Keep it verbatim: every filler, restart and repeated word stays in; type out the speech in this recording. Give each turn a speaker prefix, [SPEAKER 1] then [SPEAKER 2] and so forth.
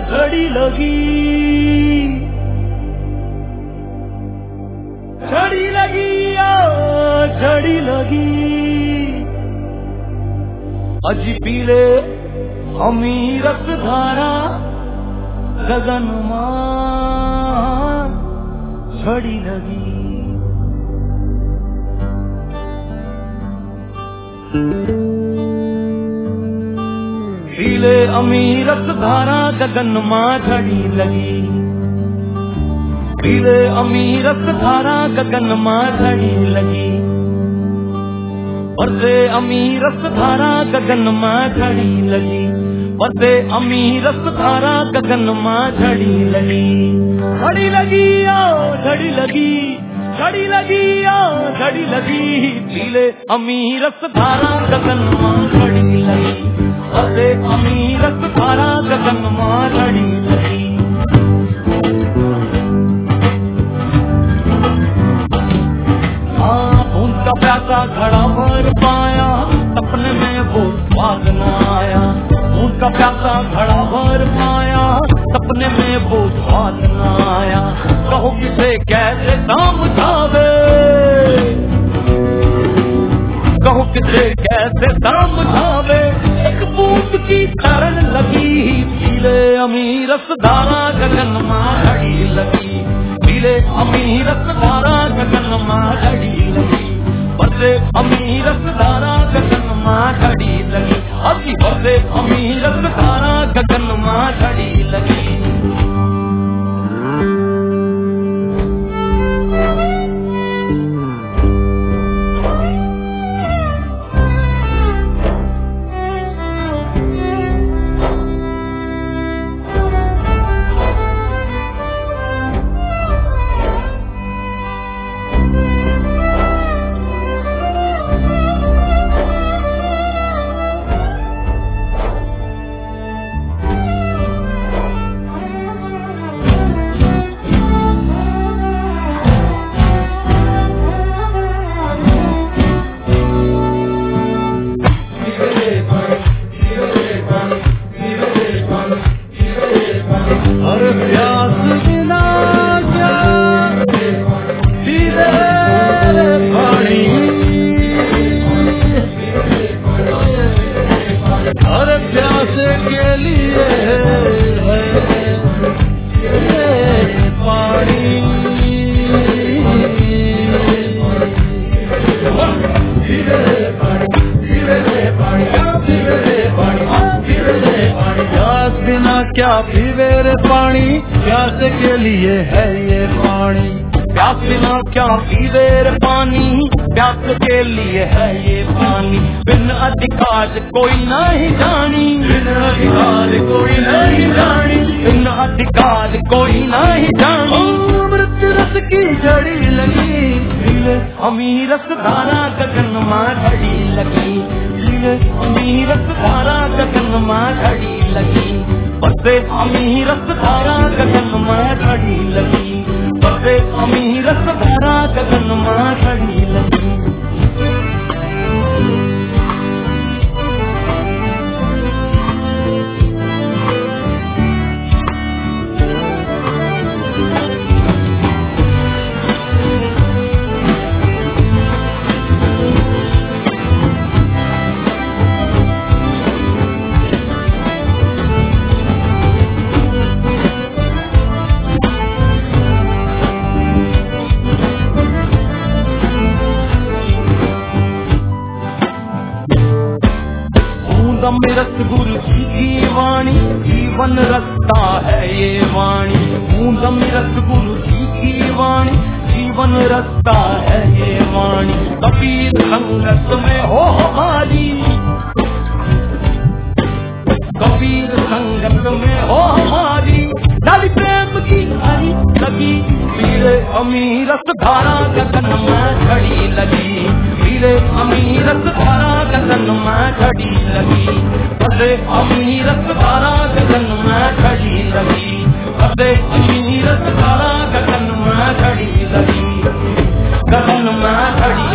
[SPEAKER 1] झड़ी लगी झड़ी लगी ओ झड़ी लगी अजी पीले अमीरत धारा गगन मां झड़ी लगी पीले अमीरत धारा गगन मां झड़ी लगी पीले अमीरत धारा गगन मां झड़ी लगी बरसे अमीरत धारा गगन मां झड़ी लगी बरसे अमीरत धारा गगन मां झड़ी लगी झड़ी लगी ओ झड़ी लगी झड़ी लगी ओ झड़ी लगी पीले अमीरत धारा गगन मां झड़ी लगी बरसे अमीरत धारा गगन मां झड़ी लगी उनका प्यासा घड़ा भर पाया सपने में वो स्वाद न आया उनका प्यासा घड़ा भर पाया सपने में वो स्वाद न आया कहो किसे कैसे समझावे कहो किसे कैसे समझावे एक बूंद की तरन लगी पीले अमीरत धारा गगन मां झड़ी लगी पीले अमीरत धारा गगन मां झड़ी लगी बरसे अमीरत धारा गगन मां झड़ी लगी अभी बरसे अमीरत धारा गगन मां झड़ी लगी क्या पीवे रे पानी प्यास के लिए है ये पानी प्यास बिना क्या पीवे रे पानी प्यास के लिए है ये पानी बिन अधिकार कोई नहीं जानी बिन अधिकार कोई नहीं जानी बिन अधिकार कोई नहीं जानी अमृत रस की झड़ी लगी पीले अमीरत धारा गगन मां झड़ी लगी पीले अमीरत धारा गगन मां झड़ी लगी बरसे अमीरत धारा गगन मां झड़ी लगी बरसे अमीरत धारा गगन मां झड़ी लगी अमृत गुरु जी की वाणी जीवन रस्ता है ये वाणी बूंद अमृत गुरु जी की वाणी जीवन रस्ता है ये वाणी कबीर संगत में हो हमारी कबीर संगत में हो हमारी डाली प्रेम की हरी लगी पीले अमीरत धारा गगन में झड़ी लगी पीले अमीरत धारा गगन में झड़ी लगी बरसे अमीरत धारा गगन में झड़ी लगी बरसे अमीरत धारा गगन में झड़ी लगी गगन में झड़ी